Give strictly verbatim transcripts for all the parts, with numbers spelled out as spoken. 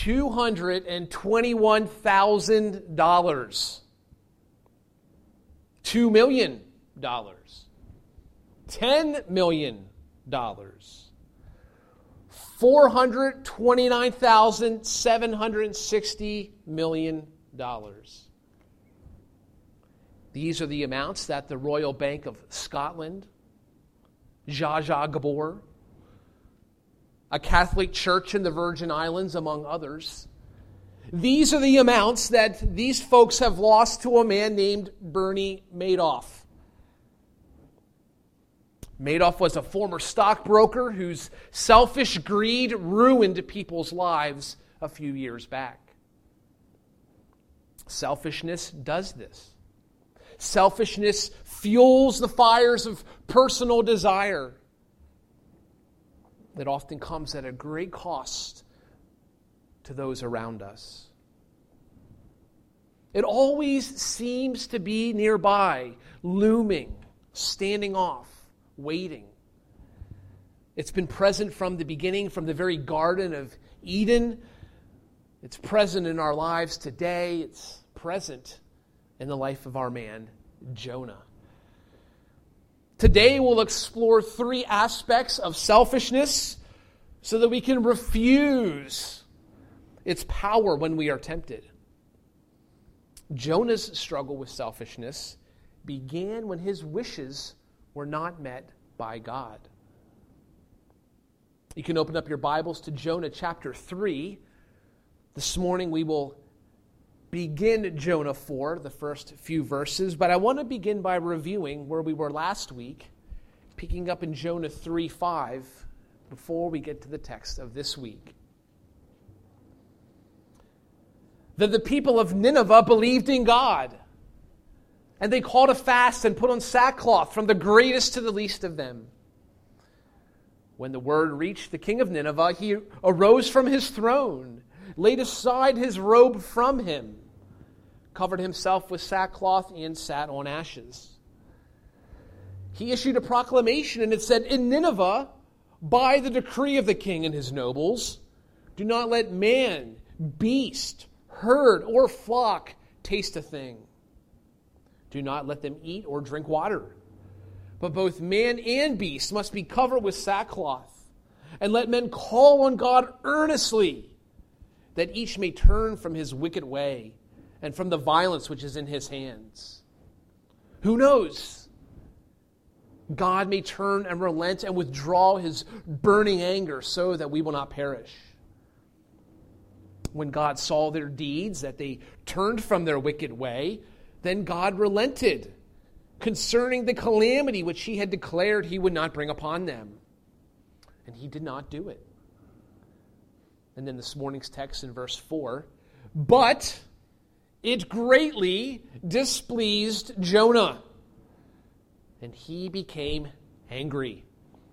two hundred twenty-one thousand dollars. two million dollars. ten million dollars. four hundred twenty-nine thousand seven hundred sixty million dollars. These are the amounts that the Royal Bank of Scotland, Zsa Zsa Gabor, a Catholic church in the Virgin Islands, among others. These are the amounts that these folks have lost to a man named Bernie Madoff. Madoff was a former stockbroker whose selfish greed ruined people's lives a few years back. Selfishness does this. Selfishness fuels the fires of personal desire that often comes at a great cost to those around us. It always seems to be nearby, looming, standing off, waiting. It's been present from the beginning, from the very Garden of Eden. It's present in our lives today. It's present in the life of our man, Jonah. Today we'll explore three aspects of selfishness so that we can refuse its power when we are tempted. Jonah's struggle with selfishness began when his wishes were not met by God. You can open up your Bibles to Jonah chapter three. This morning we will begin Jonah four, the first few verses, but I want to begin by reviewing where we were last week, picking up in Jonah three five, before we get to the text of this week. That the people of Nineveh believed in God, and they called a fast and put on sackcloth from the greatest to the least of them. When the word reached the king of Nineveh, he arose from his throne, laid aside his robe from him, covered himself with sackcloth, and sat on ashes. He issued a proclamation, and it said, "In Nineveh, by the decree of the king and his nobles, do not let man, beast, herd, or flock taste a thing. Do not let them eat or drink water. But both man and beast must be covered with sackcloth. And let men call on God earnestly, that each may turn from his wicked way and from the violence which is in his hands." Who knows? God may turn and relent and withdraw his burning anger so that we will not perish. When God saw their deeds, that they turned from their wicked way, then God relented concerning the calamity which he had declared he would not bring upon them. And he did not do it. And then this morning's text in verse four, "But it greatly displeased Jonah, and he became angry.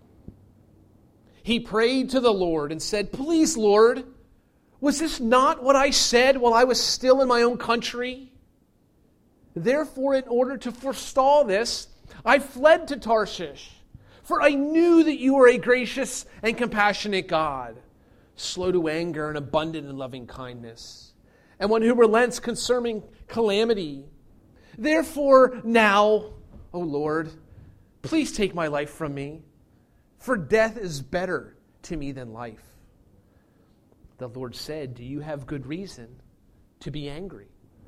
He prayed to the Lord and said, 'Please, Lord, was this not what I said while I was still in my own country? Therefore, in order to forestall this, I fled to Tarshish, for I knew that you are a gracious and compassionate God, slow to anger and abundant in loving kindness, and one who relents concerning calamity. Therefore, now, O Lord, please take my life from me, for death is better to me than life.' The Lord said, 'Do you have good reason to be angry?'"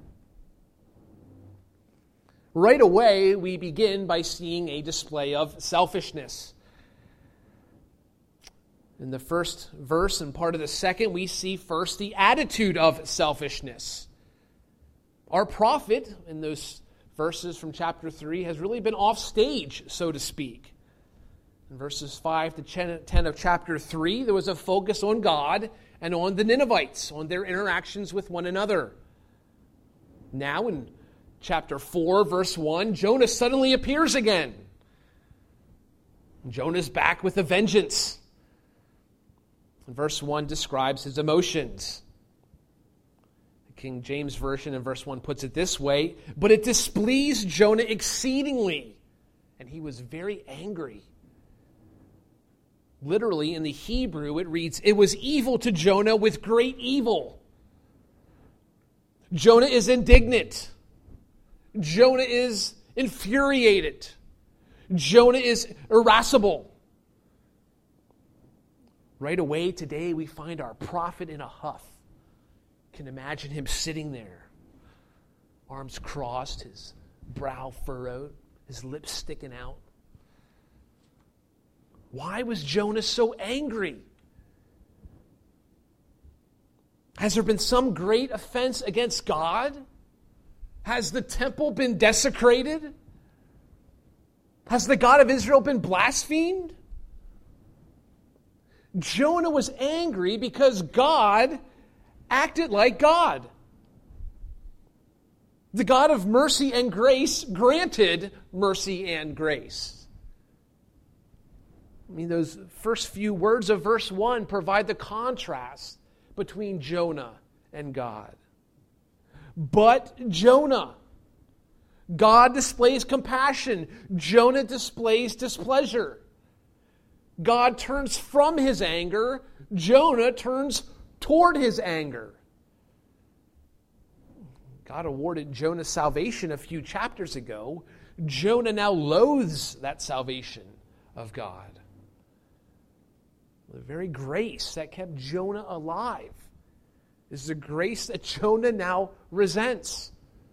Right away, we begin by seeing a display of selfishness. In the first verse and part of the second, we see first the attitude of selfishness. Our prophet, in those verses from chapter three, has really been off stage, so to speak. In verses five to ten of chapter three, there was a focus on God and on the Ninevites, on their interactions with one another. Now in chapter four, verse one, Jonah suddenly appears again. Jonah's back with a vengeance. And verse one describes his emotions. The King James Version in verse one puts it this way, "But it displeased Jonah exceedingly, and he was very angry." Literally, in the Hebrew, it reads, "It was evil to Jonah with great evil." Jonah is indignant. Jonah is infuriated. Jonah is irascible. Right away today, we find our prophet in a huff. Can imagine him sitting there, arms crossed, his brow furrowed, his lips sticking out. Why was Jonah so angry? Has there been some great offense against God? Has the temple been desecrated? Has the God of Israel been blasphemed? Jonah was angry because God acted like God. The God of mercy and grace granted mercy and grace. I mean, those first few words of verse one provide the contrast between Jonah and God. But Jonah, God displays compassion. Jonah displays displeasure. God turns from his anger. Jonah turns toward his anger. God awarded Jonah salvation a few chapters ago. Jonah now loathes that salvation of God. The very grace that kept Jonah alive is the grace that Jonah now resents.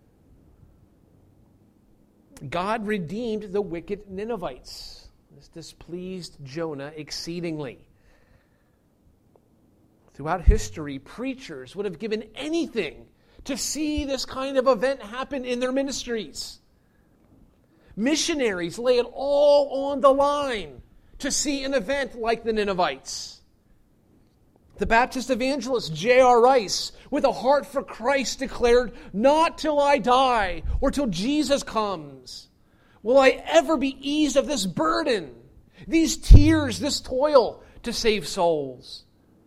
God redeemed the wicked Ninevites. This displeased Jonah exceedingly. Throughout history, preachers would have given anything to see this kind of event happen in their ministries. Missionaries lay it all on the line to see an event like the Ninevites. The Baptist evangelist J R Rice, with a heart for Christ, declared, "Not till I die or till Jesus comes will I ever be eased of this burden, these tears, this toil to save souls."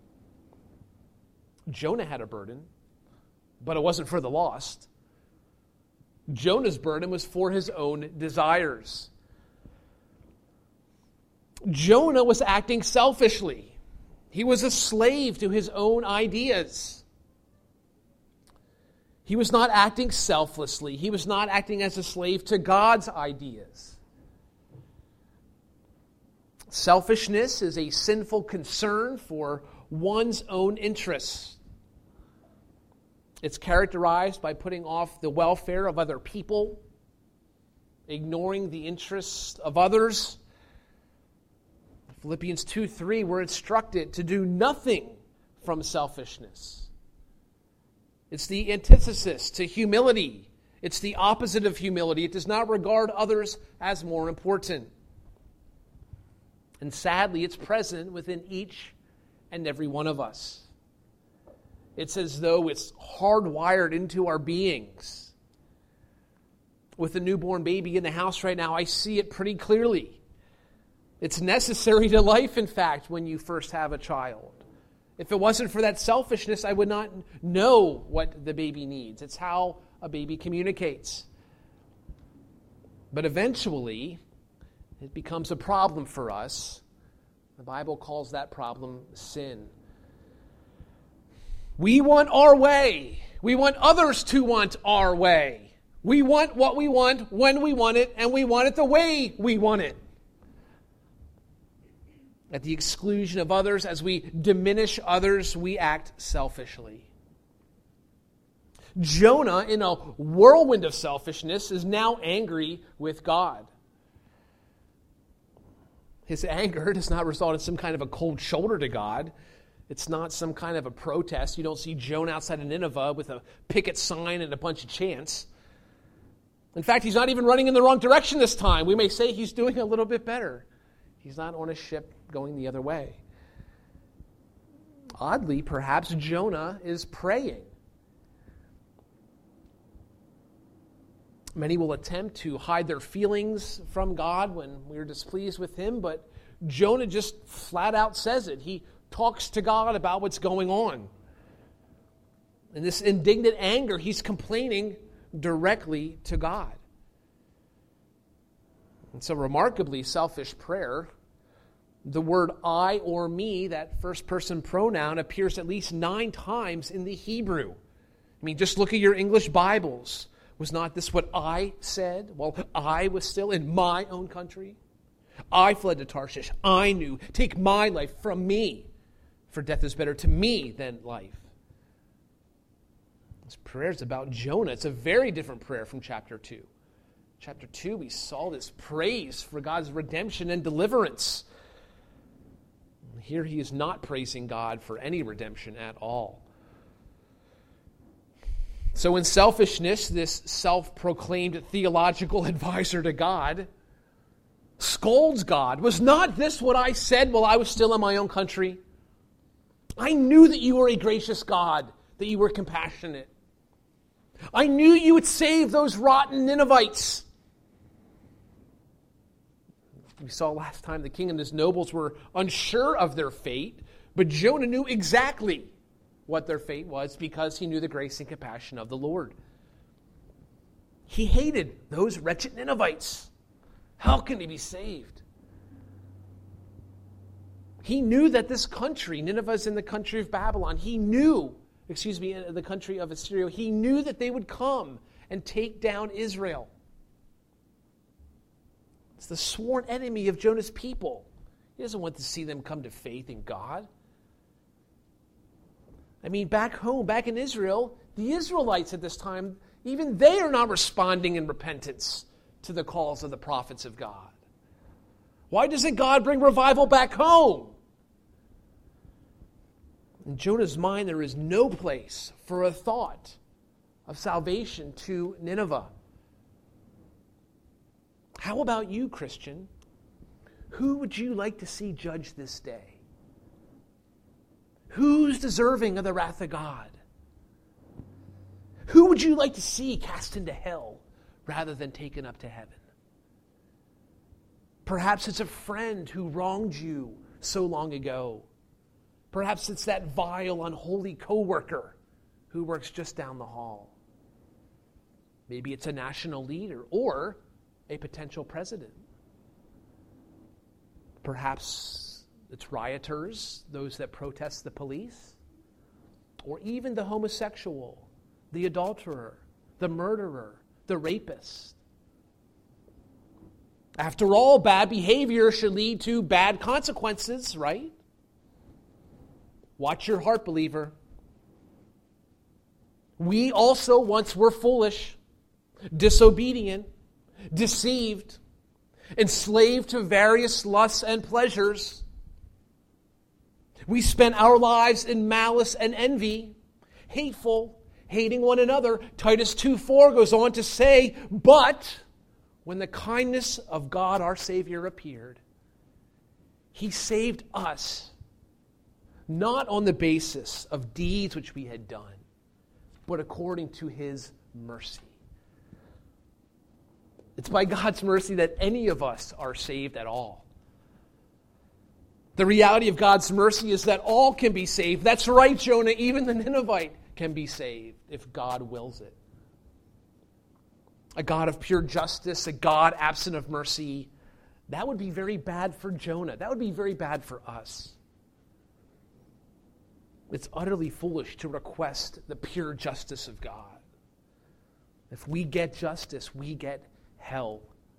Jonah had a burden, but it wasn't for the lost. Jonah's burden was for his own desires. Jonah was acting selfishly. He was a slave to his own ideas. He was not acting selflessly. He was not acting as a slave to God's ideas. Selfishness is a sinful concern for one's own interests. It's characterized by putting off the welfare of other people, ignoring the interests of others. Philippians two three, we're instructed to do nothing from selfishness. It's the antithesis to humility. It's the opposite of humility. It does not regard others as more important. And sadly, it's present within each and every one of us. It's as though it's hardwired into our beings. With a newborn baby in the house right now, I see it pretty clearly. It's necessary to life, in fact, when you first have a child. If it wasn't for that selfishness, I would not know what the baby needs. It's how a baby communicates. But eventually, it becomes a problem for us. The Bible calls that problem sin. We want our way. We want others to want our way. We want what we want when we want it, and we want it the way we want it. At the exclusion of others, as we diminish others, we act selfishly. Jonah, in a whirlwind of selfishness, is now angry with God. His anger does not result in some kind of a cold shoulder to God. It's not some kind of a protest. You don't see Jonah outside of Nineveh with a picket sign and a bunch of chants. In fact, he's not even running in the wrong direction this time. We may say he's doing a little bit better. He's not on a ship going the other way. Oddly, perhaps Jonah is praying. Many will attempt to hide their feelings from God when we're displeased with Him, but Jonah just flat out says it. He talks to God about what's going on. In this indignant anger, he's complaining directly to God. And so remarkably, selfish prayer The word I or me, that first person pronoun, appears at least nine times in the Hebrew. I mean, just look at your English Bibles. Was not this what I said while I was still in my own country? I fled to Tarshish. I knew. Take my life from me, for death is better to me than life. This prayer is about Jonah. It's a very different prayer from chapter two. Chapter two, we saw this praise for God's redemption and deliverance. Here he is not praising God for any redemption at all. So in selfishness, this self-proclaimed theological advisor to God scolds God. Was not this what I said while I was still in my own country? I knew that you were a gracious God, that you were compassionate. I knew you would save those rotten Ninevites. We saw last time the king and his nobles were unsure of their fate, but Jonah knew exactly what their fate was because he knew the grace and compassion of the Lord. He hated those wretched Ninevites. How can he be saved? He knew that this country, Nineveh is in the country of Babylon, he knew, excuse me, in the country of Assyria, he knew that they would come and take down Israel. It's the sworn enemy of Jonah's people. He doesn't want to see them come to faith in God. I mean, back home, back in Israel, the Israelites at this time, even they are not responding in repentance to the calls of the prophets of God. Why doesn't God bring revival back home? In Jonah's mind, there is no place for a thought of salvation to Nineveh. How about you, Christian? Who would you like to see judge this day? Who's deserving of the wrath of God? Who would you like to see cast into hell rather than taken up to heaven? Perhaps it's a friend who wronged you so long ago. Perhaps it's that vile, unholy coworker who works just down the hall. Maybe it's a national leader or a potential president. Perhaps it's rioters, those that protest the police, or even the homosexual, the adulterer, the murderer, the rapist. After all, bad behavior should lead to bad consequences, right? Watch your heart, believer. We also once were foolish, disobedient, deceived, enslaved to various lusts and pleasures. We spent our lives in malice and envy, hateful, hating one another. Titus two four goes on to say, but when the kindness of God our Savior appeared, He saved us, not on the basis of deeds which we had done, but according to His mercy. It's by God's mercy that any of us are saved at all. The reality of God's mercy is that all can be saved. That's right, Jonah, even the Ninevite can be saved if God wills it. A God of pure justice, a God absent of mercy, that would be very bad for Jonah. That would be very bad for us. It's utterly foolish to request the pure justice of God. If we get justice, we get hell.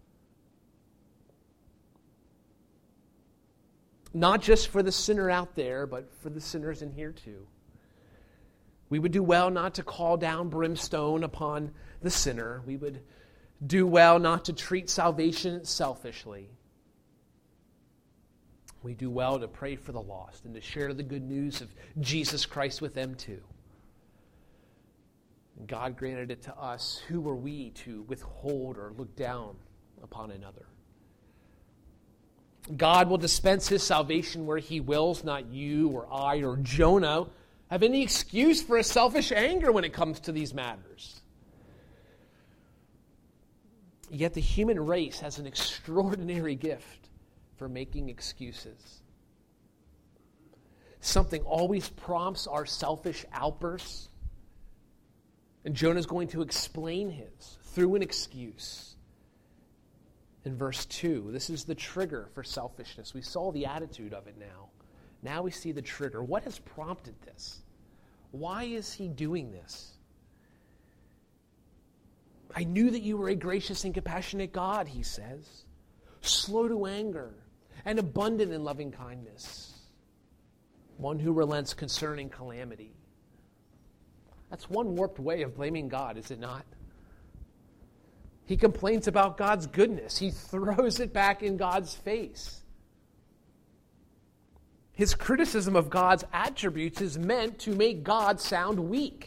Not just for the sinner out there, but for the sinners in here too. We would do well not to call down brimstone upon the sinner. We would do well not to treat salvation selfishly. We do well to pray for the lost and to share the good news of Jesus Christ with them too. And God granted it to us. Who were we to withhold or look down upon another? God will dispense His salvation where He wills. Not you or I or Jonah have any excuse for a selfish anger when it comes to these matters. Yet the human race has an extraordinary gift for making excuses. Something always prompts our selfish outbursts. And Jonah's going to explain his through an excuse. in verse two. This is the trigger for selfishness. We saw the attitude of it now. Now we see the trigger. What has prompted this? Why is he doing this? I knew that you were a gracious and compassionate God, he says, slow to anger and abundant in loving kindness, one who relents concerning calamity. That's one warped way of blaming God, is it not? He complains about God's goodness. He throws it back in God's face. His criticism of God's attributes is meant to make God sound weak.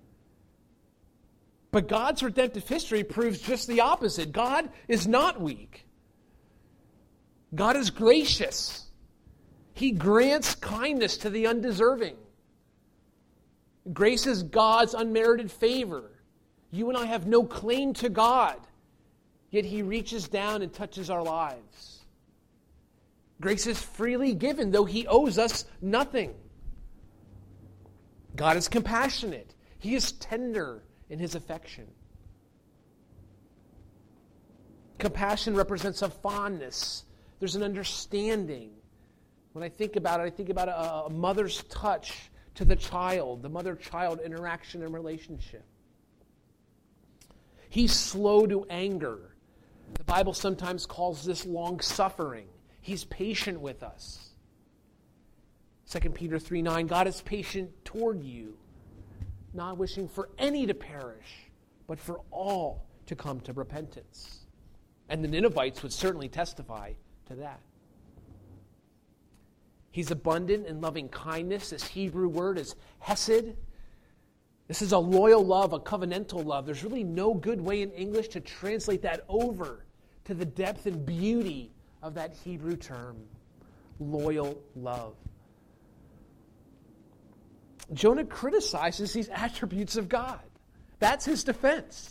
But God's redemptive history proves just the opposite. God is not weak. God is gracious. He grants kindness to the undeserving. Grace is God's unmerited favor. You and I have no claim to God, yet he reaches down and touches our lives. Grace is freely given, though he owes us nothing. God is compassionate. He is tender in his affection. Compassion represents a fondness. There's an understanding. When I think about it, I think about a, a mother's touch to the child, the mother-child interaction and relationship. He's slow to anger. The Bible sometimes calls this long-suffering. He's patient with us. Second Peter three nine, God is patient toward you, not wishing for any to perish, but for all to come to repentance. And the Ninevites would certainly testify to that. He's abundant in loving kindness. This Hebrew word is hesed. This is a loyal love, a covenantal love. There's really no good way in English to translate that over to the depth and beauty of that Hebrew term, loyal love. Jonah criticizes these attributes of God. That's his defense.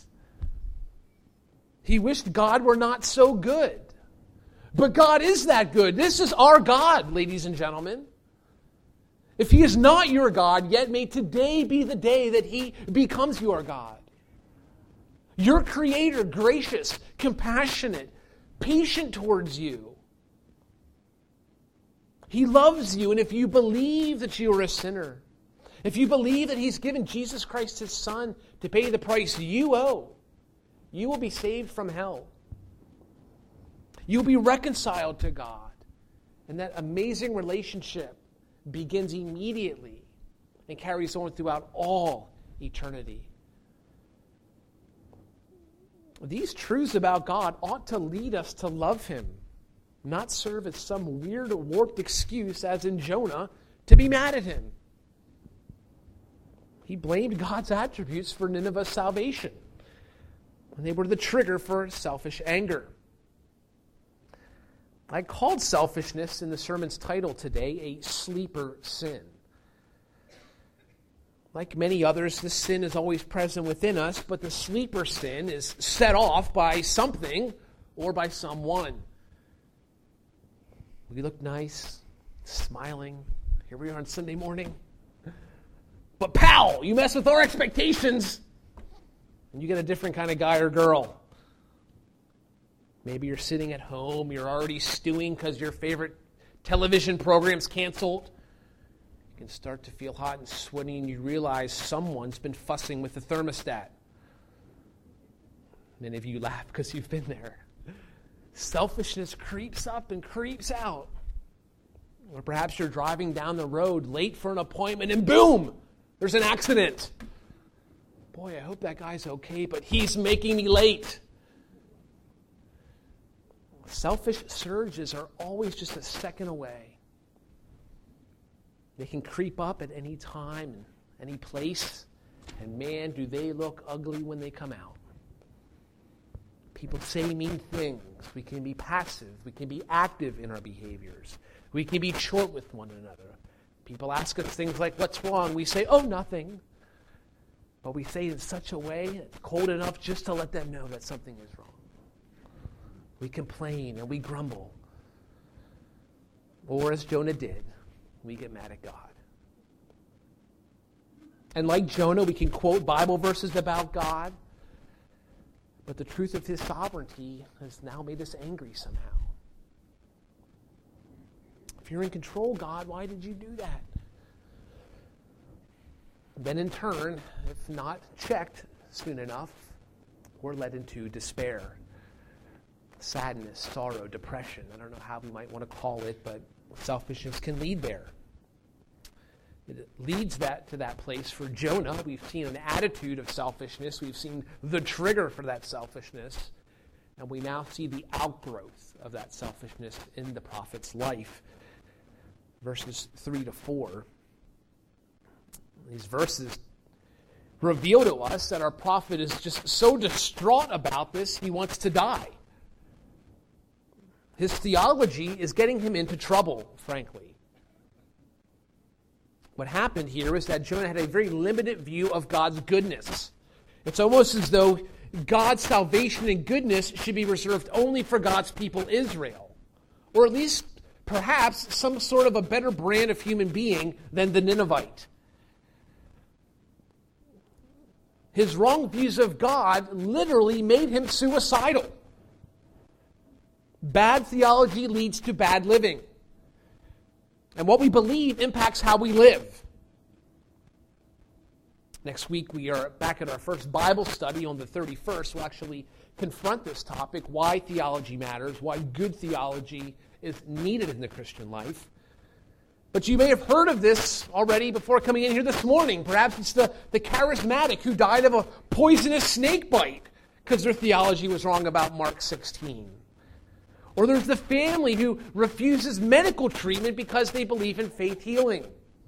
He wished God were not so good. But God is that good. This is our God, ladies and gentlemen. If he is not your God, yet may today be the day that he becomes your God. Your Creator, gracious, compassionate, patient towards you. He loves you, and if you believe that you are a sinner, if you believe that he's given Jesus Christ, his Son, to pay the price you owe, you will be saved from hell. You'll be reconciled to God. And that amazing relationship begins immediately and carries on throughout all eternity. These truths about God ought to lead us to love him, not serve as some weird, warped excuse, as in Jonah, to be mad at him. He blamed God's attributes for Nineveh's salvation, and they were the trigger for selfish anger. I called selfishness in the sermon's title today a sleeper sin. Like many others, this sin is always present within us, but the sleeper sin is set off by something or by someone. We look nice, smiling. Here we are on Sunday morning. But pow, you mess with our expectations, and you get a different kind of guy or girl. Maybe you're sitting at home, you're already stewing because your favorite television program's canceled. You can start to feel hot and sweaty, and you realize someone's been fussing with the thermostat. Many of you laugh because you've been there. Selfishness creeps up and creeps out. Or perhaps you're driving down the road late for an appointment, and boom, there's an accident. Boy, I hope that guy's okay, but he's making me late. Selfish surges are always just a second away. They can creep up at any time and any place, and man, do they look ugly when they come out. People say mean things. We can be passive. We can be active in our behaviors. We can be short with one another. People ask us things like, what's wrong? We say, oh, nothing. But we say it in such a way, cold enough just to let them know that something is wrong. We complain and we grumble. Or as Jonah did, we get mad at God. And like Jonah, we can quote Bible verses about God. But the truth of his sovereignty has now made us angry somehow. If you're in control, God, why did you do that? Then in turn, if not checked soon enough, we're led into despair, sadness, sorrow, depression. I don't know how we might want to call it, but selfishness can lead there. It leads that to that place for Jonah. We've seen an attitude of selfishness. We've seen the trigger for that selfishness. And we now see the outgrowth of that selfishness in the prophet's life. Verses three to four. These verses reveal to us that our prophet is just so distraught about this, he wants to die. His theology is getting him into trouble, frankly. What happened here is that Jonah had a very limited view of God's goodness. It's almost as though God's salvation and goodness should be reserved only for God's people Israel. Or at least, perhaps, some sort of a better brand of human being than the Ninevite. His wrong views of God literally made him suicidal. Bad theology leads to bad living. And what we believe impacts how we live. Next week we are back at our first Bible study on the thirty-first. We'll actually confront this topic, why theology matters, why good theology is needed in the Christian life. But you may have heard of this already before coming in here this morning. Perhaps it's the, the charismatic who died of a poisonous snake bite because their theology was wrong about Mark sixteen. Or there's the family who refuses medical treatment because they believe in faith healing.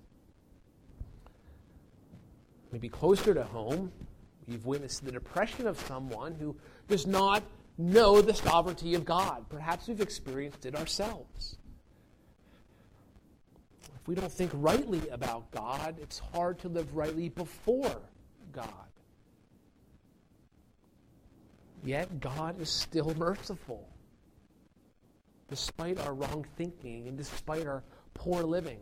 Maybe closer to home, you've witnessed the depression of someone who does not know the sovereignty of God. Perhaps we've experienced it ourselves. If we don't think rightly about God, it's hard to live rightly before God. Yet God is still merciful, despite our wrong thinking and despite our poor living.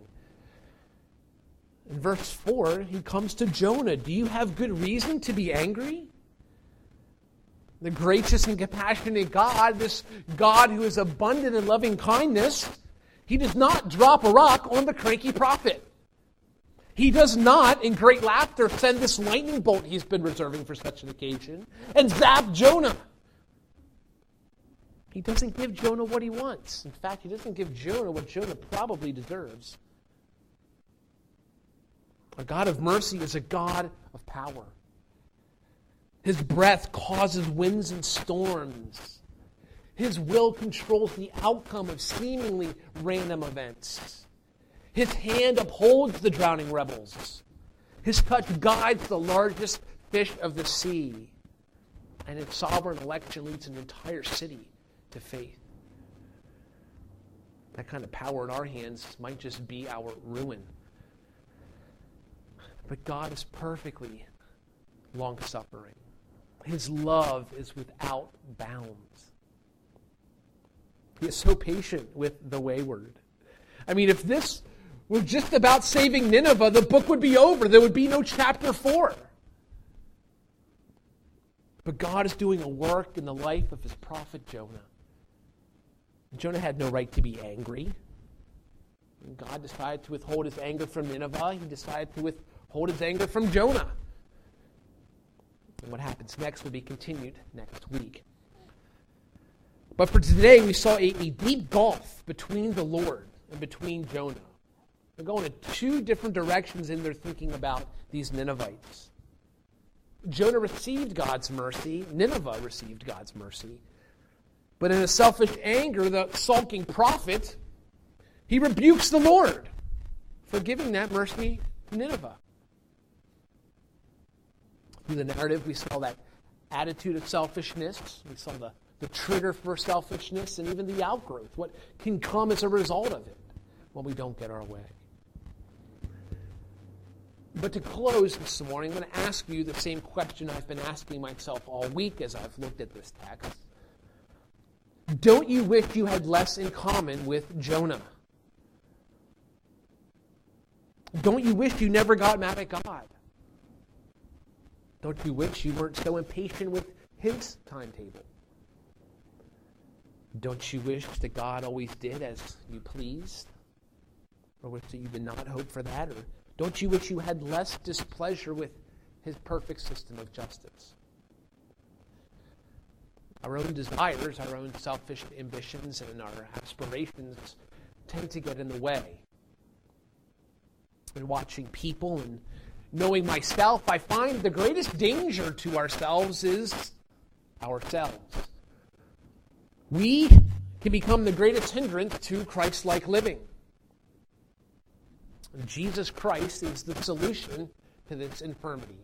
In verse four, he comes to Jonah. Do you have good reason to be angry? The gracious and compassionate God, this God who is abundant in loving kindness, he does not drop a rock on the cranky prophet. He does not, in great laughter, send this lightning bolt he's been reserving for such an occasion and zap Jonah. He doesn't give Jonah what he wants. In fact, he doesn't give Jonah what Jonah probably deserves. A God of mercy is a God of power. His breath causes winds and storms. His will controls the outcome of seemingly random events. His hand upholds the drowning rebels. His touch guides the largest fish of the sea. And its sovereign election leads an entire city to faith. That kind of power in our hands might just be our ruin. But God is perfectly long-suffering. His love is without bounds. He is so patient with the wayward. I mean, if this were just about saving Nineveh, the book would be over. There would be no chapter four. But God is doing a work in the life of his prophet Jonah. Jonah had no right to be angry. When God decided to withhold his anger from Nineveh, he decided to withhold his anger from Jonah. And what happens next will be continued next week. But for today, we saw a, a deep gulf between the Lord and between Jonah. They're going in two different directions in their thinking about these Ninevites. Jonah received God's mercy. Nineveh received God's mercy. But in a selfish anger, the sulking prophet, he rebukes the Lord for giving that mercy to Nineveh. Through the narrative, we saw that attitude of selfishness. We saw the, the trigger for selfishness and even the outgrowth, what can come as a result of it when we don't get our way. But to close this morning, I'm going to ask you the same question I've been asking myself all week as I've looked at this text. Don't you wish you had less in common with Jonah? Don't you wish you never got mad at God? Don't you wish you weren't so impatient with his timetable. Don't you wish that God always did as you pleased? Or wish that you did not hope for that? Or don't you wish you had less displeasure with his perfect system of justice? Our own desires, our own selfish ambitions, and our aspirations tend to get in the way. And watching people and knowing myself, I find the greatest danger to ourselves is ourselves. We can become the greatest hindrance to Christ-like living. And Jesus Christ is the solution to this infirmity.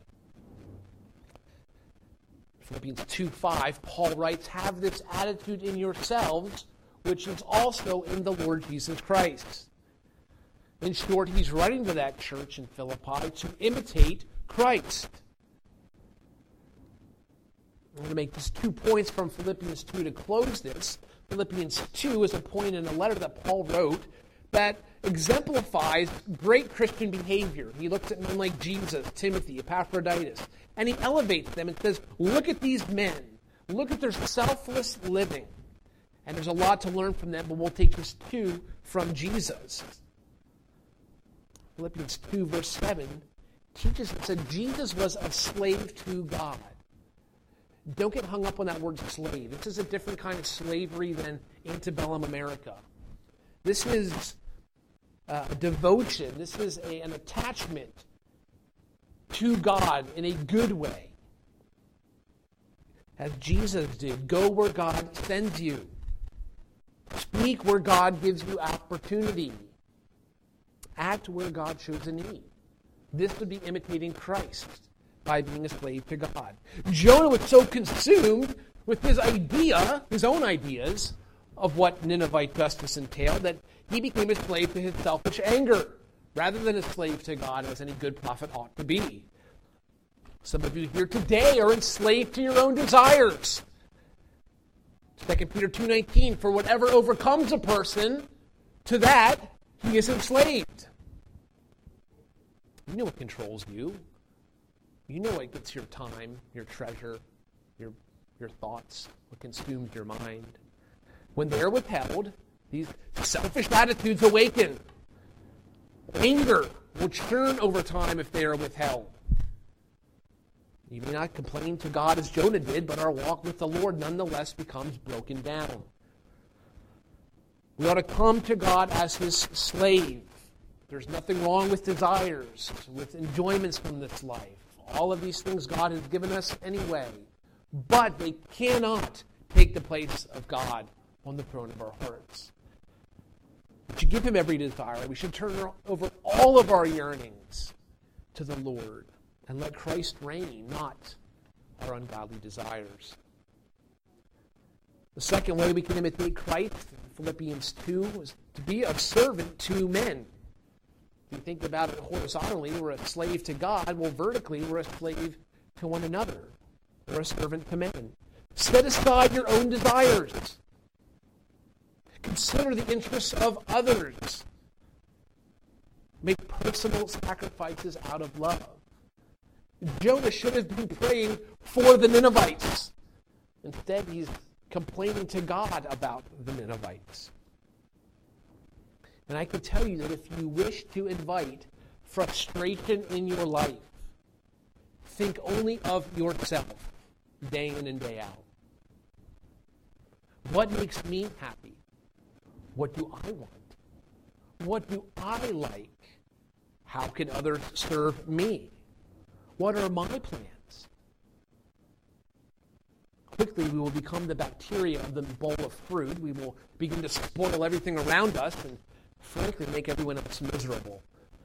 Philippians two five, Paul writes, "Have this attitude in yourselves, which is also in the Lord Jesus Christ." In short, he's writing to that church in Philippi to imitate Christ. I'm going to make just two points from Philippians two to close this. Philippians two is a point in a letter that Paul wrote that exemplifies great Christian behavior. He looks at men like Jesus, Timothy, Epaphroditus, and he elevates them and says, look at these men. Look at their selfless living. And there's a lot to learn from them, but we'll take just two from Jesus. Philippians two, verse seven, teaches us that Jesus was a slave to God. Don't get hung up on that word slave. This is a different kind of slavery than antebellum America. This is uh, a devotion. This is a, an attachment to God in a good way. As Jesus did, go where God sends you. Speak where God gives you opportunity. Act where God shows a need. This would be imitating Christ by being a slave to God. Jonah was so consumed with his idea, his own ideas, of what Ninevite justice entailed, that he became a slave to his selfish anger, rather than a slave to God as any good prophet ought to be. Some of you here today are enslaved to your own desires. Second Peter two nineteen, for whatever overcomes a person, to that he is enslaved. You know what controls you. You know what gets your time, your treasure, your, your thoughts, what consumes your mind. When they are withheld, these selfish attitudes awaken. Anger will churn over time if they are withheld. You may not complain to God as Jonah did, but our walk with the Lord nonetheless becomes broken down. We ought to come to God as his slave. There's nothing wrong with desires, with enjoyments from this life. All of these things God has given us anyway. But they cannot take the place of God on the throne of our hearts. We should give him every desire. We should turn over all of our yearnings to the Lord and let Christ reign, not our ungodly desires. The second way we can imitate Christ, Philippians two, is to be a servant to men. If you think about it horizontally, we're a slave to God. Well, vertically, we're a slave to one another. We're a servant to men. Set aside your own desires. Consider the interests of others. Make personal sacrifices out of love. Jonah should have been praying for the Ninevites. Instead, he's complaining to God about the Ninevites. And I can tell you that if you wish to invite frustration in your life, think only of yourself, day in and day out. What makes me happy? What do I want? What do I like? How can others serve me? What are my plans? Quickly, we will become the bacteria of the bowl of fruit. We will begin to spoil everything around us and, frankly, make everyone else miserable.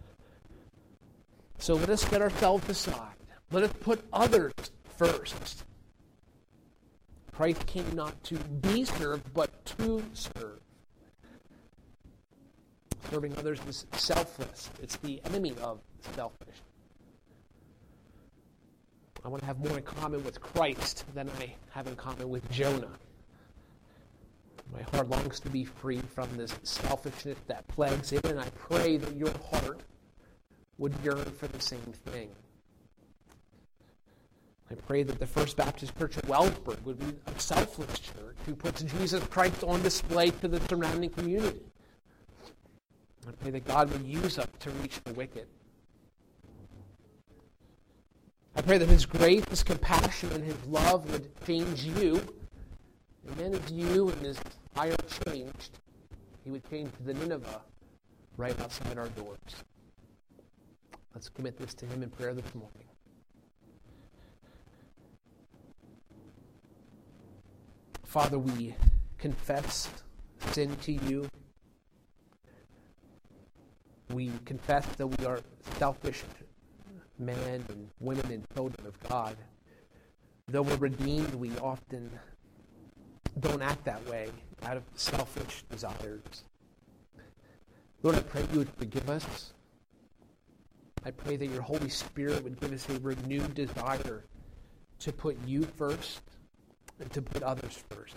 So let us set ourselves aside. Let us put others first. Christ came not to be served, but to serve. Serving others is selfless. It's the enemy of selfish. I want to have more in common with Christ than I have in common with Jonah. My heart longs to be free from this selfishness that plagues it, and I pray that your heart would yearn for the same thing. I pray that the First Baptist Church at Wellsburg would be a selfless church who puts Jesus Christ on display to the surrounding community. I pray that God would use us to reach the wicked. I pray that His grace, His compassion, and His love would change you. And then as you and His fire changed, He would change the Nineveh right outside our doors. Let's commit this to Him in prayer this morning. Father, we confess sin to you. We confess that we are selfish men and women and children of God. Though we're redeemed, we often don't act that way out of selfish desires. Lord, I pray you would forgive us. I pray that your Holy Spirit would give us a renewed desire to put you first and to put others first.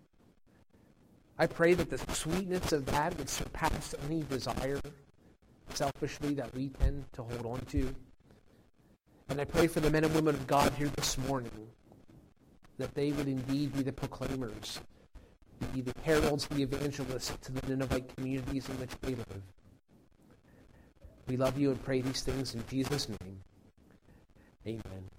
I pray that the sweetness of that would surpass any desire selfishly that we tend to hold on to. And I pray for the men and women of God here this morning that they would indeed be the proclaimers, be the heralds, the evangelists to the Ninevite communities in which they live. We love you and pray these things in Jesus' name. Amen.